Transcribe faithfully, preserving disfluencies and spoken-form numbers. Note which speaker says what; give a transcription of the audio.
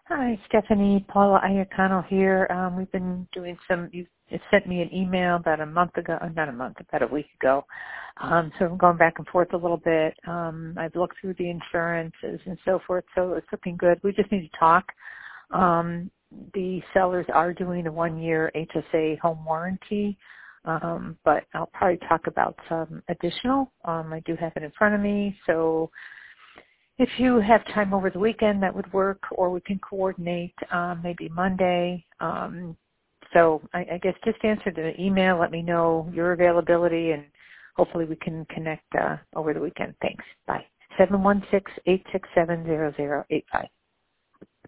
Speaker 1: Hi, Stephanie. Paula Iacano here. Um, we've been doing some, you sent me an email about a month ago, uh, not a month, about a week ago. Um, so I'm going back and forth a little bit. Um, I've looked through the insurances and so forth, so it's looking good. We just need to talk. Um, the sellers are doing a one-year H S A home warranty, um, but I'll probably talk about some additional. Um, I do have it in front of me, so if you have time over the weekend, that would work, or we can coordinate um, maybe Monday. Um, so I, I guess just answer the email, let me know your availability, and hopefully we can connect uh, over the weekend. Thanks. Bye. seven one six, eight six seven, zero zero eight five.